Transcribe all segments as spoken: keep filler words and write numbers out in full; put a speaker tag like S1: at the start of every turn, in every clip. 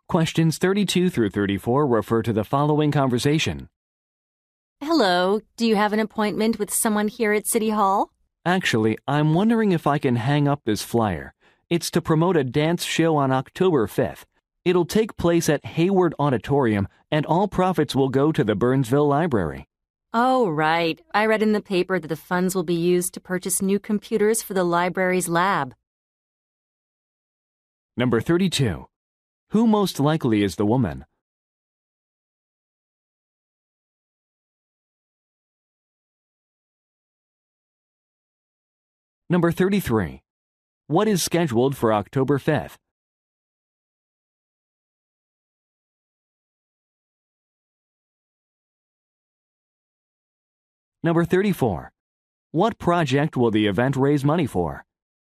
S1: Questions thirty-two through thirty-four refer to the following conversation.
S2: Hello, do you have an appointment with someone here at City Hall?
S1: Actually, I'm wondering if I can hang up this flyer. It's to promote a dance show on October fifth. It'll take place at Hayward Auditorium, and all profits will go to the Burnsville Library.
S2: Oh, right. I read in the paper that the funds will be used to purchase new computers for the library's lab.
S1: Number thirty-two. Who most likely is the woman? Number thirty-three. What is scheduled for October fifth? Number thirty-four. What project will the event raise money for?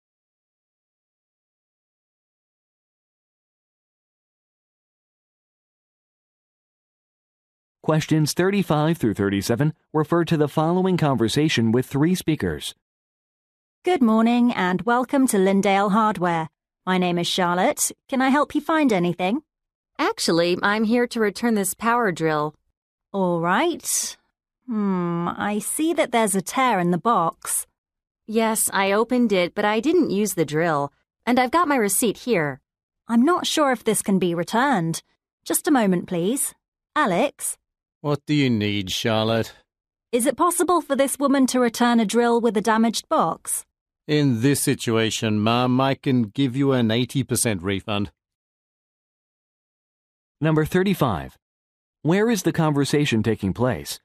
S1: Questions thirty-five through thirty-seven refer to the following conversation with three speakers.
S3: Good morning and welcome to Lindale Hardware. My name is Charlotte. Can I help you find anything?
S2: Actually, I'm here to return this power drill.
S3: All right. Hmm, I see that there's a tear in the box.
S2: Yes, I opened it, but I didn't use the drill. And I've got my receipt here.
S3: I'm not sure if this can be returned. Just a moment, please. Alex?
S4: What do you need, Charlotte?
S3: Is it possible for this woman to return a drill with a damaged box?
S4: In this situation, Mum, I can give you an eighty percent refund.
S1: Number thirty-five. Where is the conversation taking place?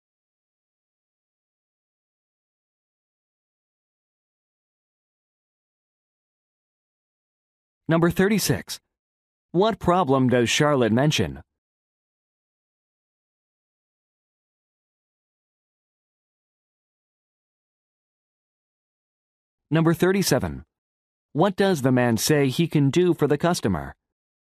S1: Number thirty-six. What problem does Charlotte mention? Number thirty-seven. What does the man say he can do for the customer?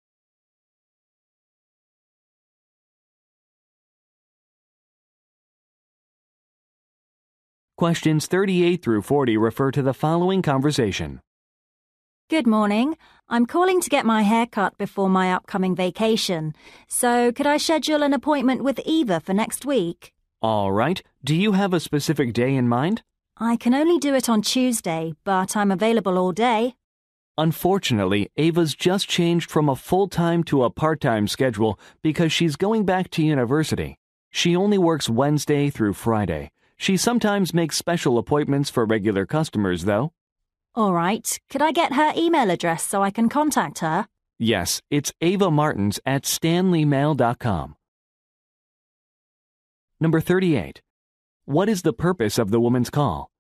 S1: Questions thirty-eight through forty refer to the following conversation.
S3: Good morning. I'm calling to get my hair cut before my upcoming vacation. So could I schedule an appointment with Eva for next week?
S1: All right. Do you have a specific day in mind?
S3: I can only do it on Tuesday, but I'm available all day.
S1: Unfortunately, Ava's just changed from a full-time to a part-time schedule because she's going back to university. She only works Wednesday through Friday. She sometimes makes special appointments for regular customers, though.
S3: All right. Could I get her email address so I can contact her?
S1: Yes, it's ava martins at stanley mail dot com. Number thirty-eight. What is the purpose of the woman's call?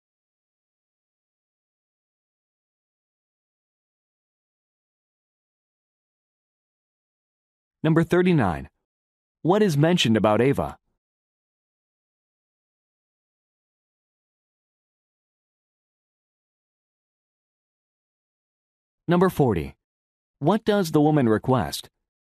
S1: Number thirty-nine. What is mentioned about Ava? Number forty. What does the woman request?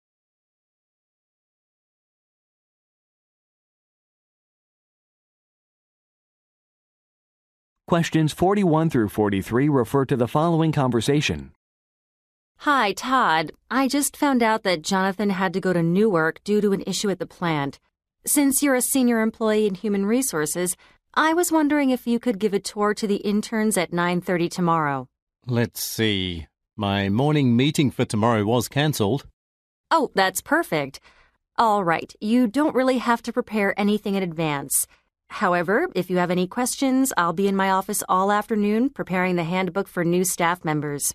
S1: Questions forty-one through forty-three refer to the following conversation.
S2: Hi, Todd. I just found out that Jonathan had to go to Newark due to an issue at the plant. Since you're a senior employee in Human Resources, I was wondering if you could give a tour to the interns at nine thirty tomorrow.
S4: Let's see. My morning meeting for tomorrow was cancelled.
S2: Oh, that's perfect. All right, you don't really have to prepare anything in advance. However, if you have any questions, I'll be in my office all afternoon preparing the handbook for new staff members.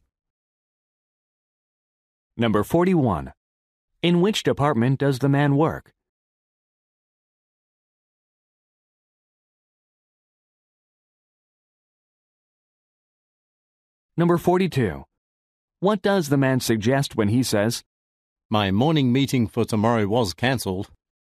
S1: Number forty-one. In which department does the man work? Number forty-two. What does the man suggest when he says,
S4: My morning meeting for tomorrow was cancelled?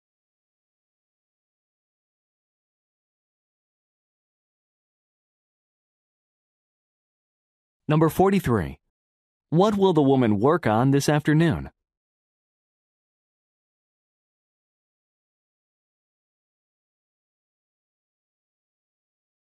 S1: Number forty-three. What will the woman work on this afternoon?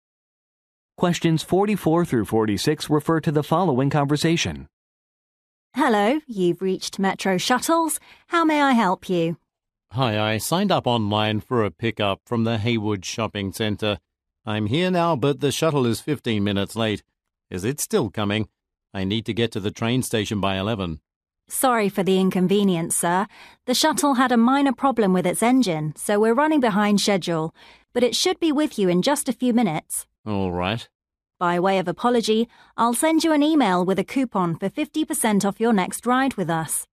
S1: Questions forty-four through forty-six refer to the following conversation.
S3: Hello, you've reached Metro Shuttles. How may I help you?
S4: Hi, I signed up online for a pickup from the Haywood Shopping Centre. I'm here now, but the shuttle is fifteen minutes late. Is it still coming? I need to get to the train station by eleven.
S3: Sorry for the inconvenience, sir. The shuttle had a minor problem with its engine, so we're running behind schedule, but it should be with you in just a few minutes.
S4: All right.
S3: By way of apology, I'll send you an email with a coupon for fifty percent off your next ride with us.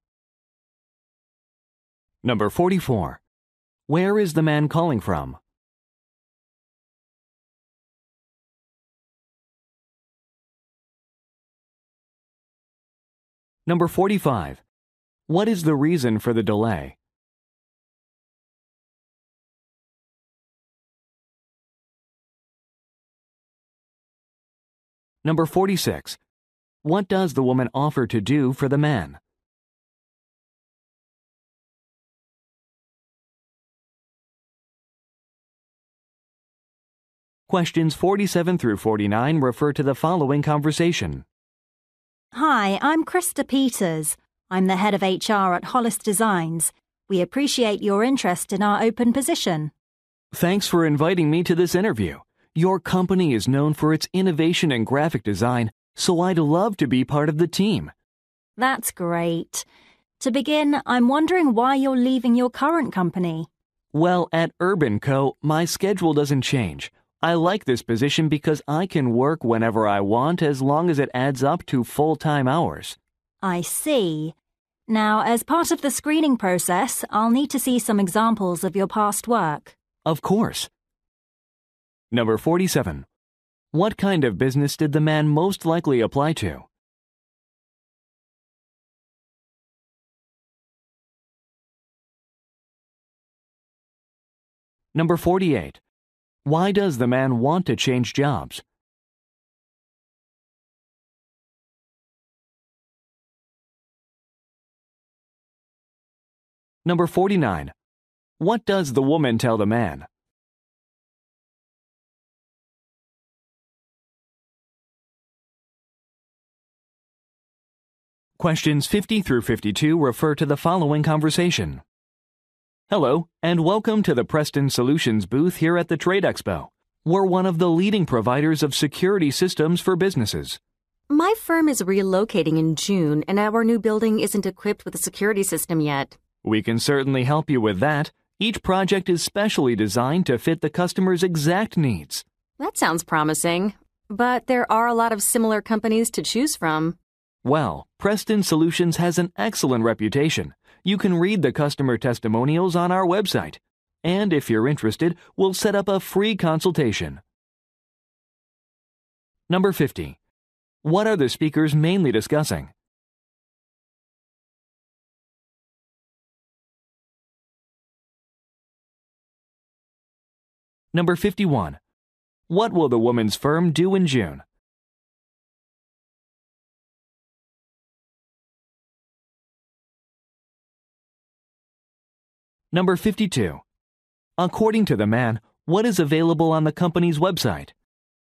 S1: Number forty-four. Where is the man calling from? Number forty-five. What is the reason for the delay? Number forty-six. What does the woman offer to do for the man? Questions forty-seven through forty-nine refer to the following conversation.
S3: Hi, I'm Krista Peters. I'm the head of H R at Hollis Designs. We appreciate your interest in our open position.
S1: Thanks for inviting me to this interview. Your company is known for its innovation in graphic design, so I'd love to be part of the team.
S3: That's great. To begin, I'm wondering why you're leaving your current company.
S1: Well, at Urban Co., my schedule doesn't change. I like this position because I can work whenever I want as long as it adds up to full-time hours.
S3: I see. Now, as part of the screening process, I'll need to see some examples of your past work.
S1: Of course. Number forty-seven. What kind of business did the man most likely apply to? Number forty-eight. Why does the man want to change jobs? Number forty-nine. What does the woman tell the man? Questions fifty through fifty-two refer to the following conversation. Hello, and welcome to the Preston Solutions booth here at the Trade Expo. We're one of the leading providers of security systems for businesses.
S2: My firm is relocating in June, and our new building isn't equipped with a security system yet.
S1: We can certainly help you with that. Each project is specially designed to fit the customer's exact needs.
S2: That sounds promising, but there are a lot of similar companies to choose from.
S1: Well, Preston Solutions has an excellent reputation. You can read the customer testimonials on our website. And if you're interested, we'll set up a free consultation. Number fifty. What are the speakers mainly discussing? Number fifty-one. What will the woman's firm do in June? Number fifty-two. According to the man, what is available on the company's website?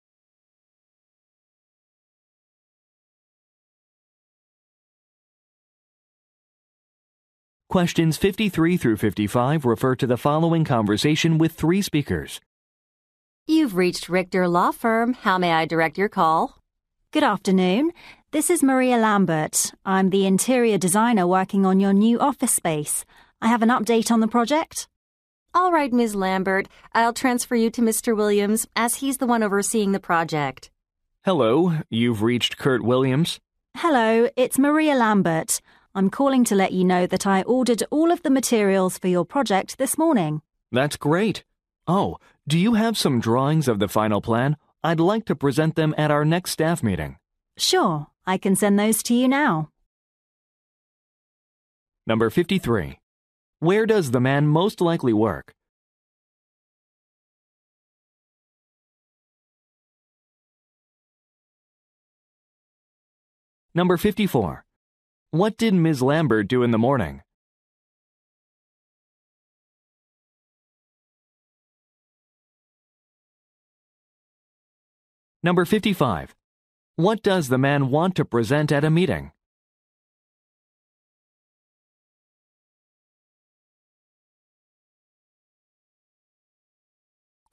S1: Questions fifty-three through fifty-five refer to the following conversation with three speakers.
S2: You've reached Richter Law Firm. How may I direct your call?
S3: Good afternoon. This is Maria Lambert. I'm the interior designer working on your new office space. I have an update on the project.
S2: All right, Miz Lambert. I'll transfer you to Mister Williams, as he's the one overseeing the project.
S1: Hello, you've reached Kurt Williams.
S3: Hello, it's Maria Lambert. I'm calling to let you know that I ordered all of the materials for your project this morning.
S1: That's great. Oh, do you have some drawings of the final plan? I'd like to present them at our next staff meeting.
S3: Sure, I can send those to you now.
S1: Number fifty-three. Where does the man most likely work? Number fifty-four. What did Miz Lambert do in the morning? Number fifty-five. What does the man want to present at a meeting?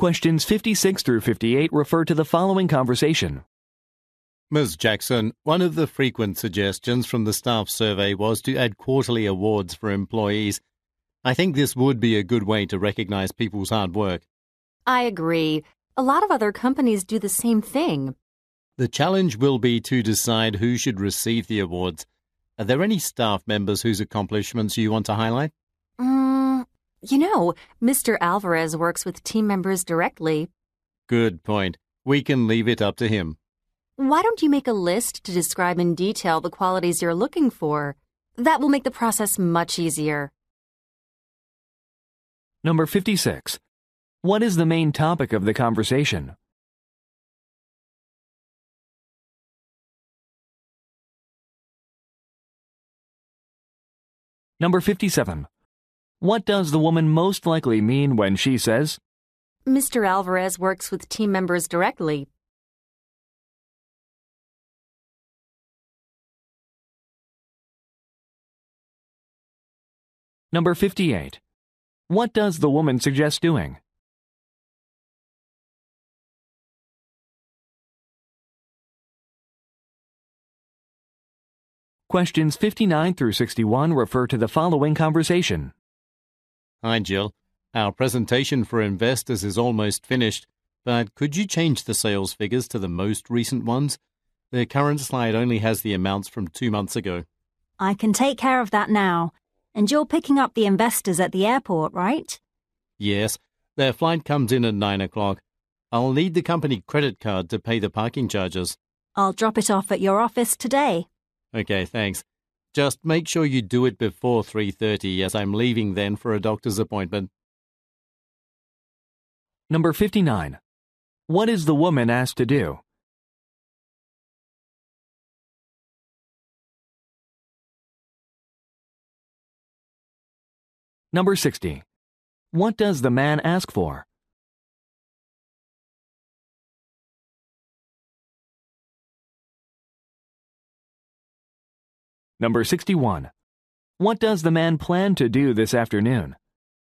S1: Questions fifty-six through fifty-eight refer to the following conversation.
S4: Miz Jackson, one of the frequent suggestions from the staff survey was to add quarterly awards for employees. I think this would be a good way to recognize people's hard work.
S2: I agree. A lot of other companies do the same thing.
S4: The challenge will be to decide who should receive the awards. Are there any staff members whose accomplishments you want to highlight?
S2: Mm, you know, Mister Alvarez works with team members directly.
S4: Good point. We can leave it up to him.
S2: Why don't you make a list to describe in detail the qualities you're looking for? That will make the process much easier.
S1: Number fifty-six. What is the main topic of the conversation? Number fifty-seven. What does the woman most likely mean when she says,
S2: Mister Alvarez works with team members directly?
S1: Number fifty-eight. What does the woman suggest doing? Questions fifty-nine through sixty-one refer to the following conversation.
S4: Hi, Jill. Our presentation for investors is almost finished, but could you change the sales figures to the most recent ones? The current slide only has the amounts from two months ago.
S3: I can take care of that now. And you're picking up the investors at the airport, right?
S4: Yes, their flight comes in at nine o'clock. I'll need the company credit card to pay the parking charges.
S3: I'll drop it off at your office today.
S4: Okay, thanks. Just make sure you do it before three thirty, as I'm leaving then for a doctor's appointment.
S1: Number fifty-nine. What is the woman asked to do? Number sixty. What does the man ask for? Number sixty-one. What does the man plan to do this afternoon?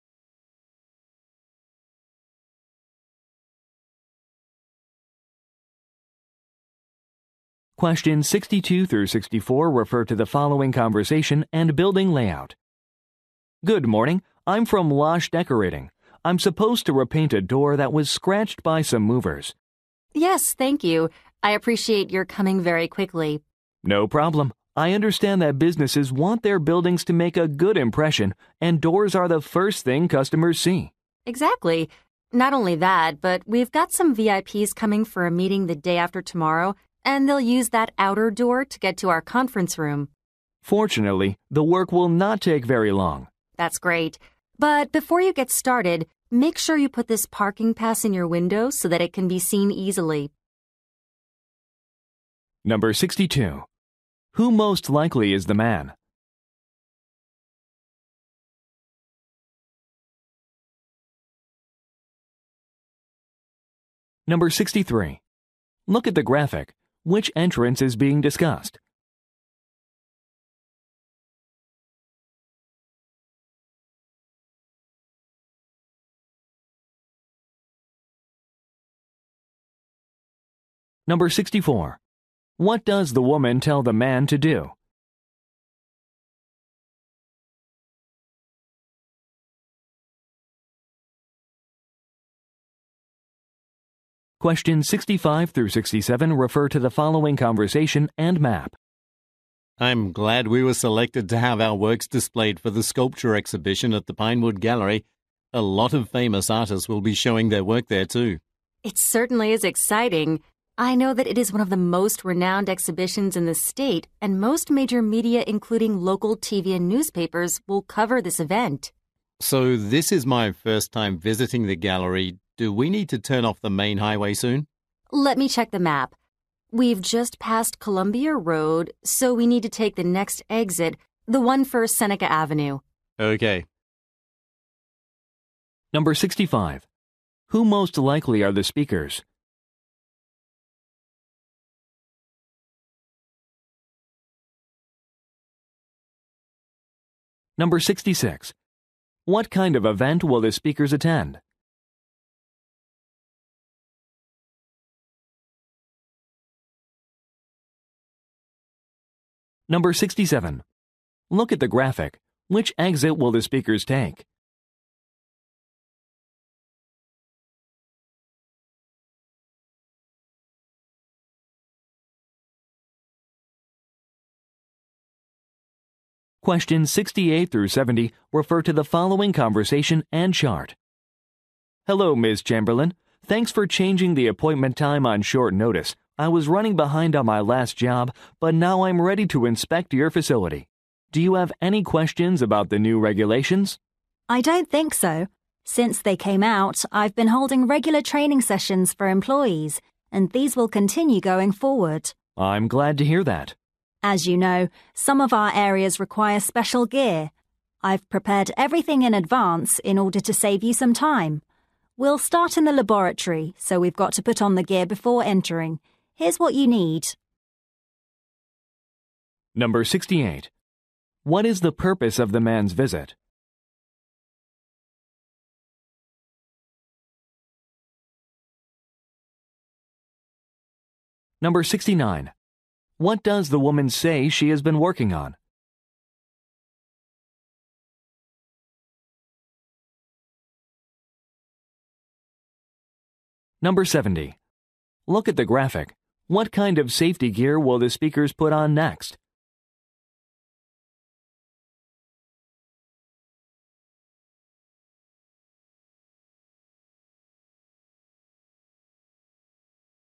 S1: Questions sixty-two through sixty-four refer to the following conversation and building layout. Good morning. I'm from Losh Decorating. I'm supposed to repaint a door that was scratched by some movers.
S2: Yes, thank you. I appreciate your coming very quickly.
S1: No problem. I understand that businesses want their buildings to make a good impression, and doors are the first thing customers see.
S2: Exactly. Not only that, but we've got some V I Ps coming for a meeting the day after tomorrow, and they'll use that outer door to get to our conference room.
S1: Fortunately, the work will not take very long.
S2: That's great. But before you get started, make sure you put this parking pass in your window so that it can be seen easily.
S1: Number sixty-two. Who most likely is the man? Number sixty-three. Look at the graphic. Which entrance is being discussed? Number sixty-four. What does the woman tell the man to do? Questions sixty-five through sixty-seven refer to the following conversation and map.
S4: I'm glad we were selected to have our works displayed for the sculpture exhibition at the Pinewood Gallery. A lot of famous artists will be showing their work there too.
S2: It certainly is exciting. I know that it is one of the most renowned exhibitions in the state, and most major media, including local T V and newspapers, will cover this event.
S4: So this is my first time visiting the gallery. Do we need to turn off the main highway soon?
S2: Let me check the map. We've just passed Columbia Road, so we need to take the next exit, the one for Seneca Avenue.
S4: Okay.
S1: Number sixty-five. Who most likely are the speakers? Number sixty-six. What kind of event will the speakers attend? Number sixty-seven. Look at the graphic. Which exit will the speakers take? Questions sixty-eight through seventy refer to the following conversation and chart. Hello, Miz Chamberlain. Thanks for changing the appointment time on short notice. I was running behind on my last job, but now I'm ready to inspect your facility. Do you have any questions about the new regulations?
S3: I don't think so. Since they came out, I've been holding regular training sessions for employees, and these will continue going forward.
S1: I'm glad to hear that.
S3: As you know, some of our areas require special gear. I've prepared everything in advance in order to save you some time. We'll start in the laboratory, so we've got to put on the gear before entering. Here's what you need.
S1: Number sixty-eight. What is the purpose of the man's visit? Number sixty-nine. What does the woman say she has been working on? Number seventy. Look at the graphic. What kind of safety gear will the speakers put on next?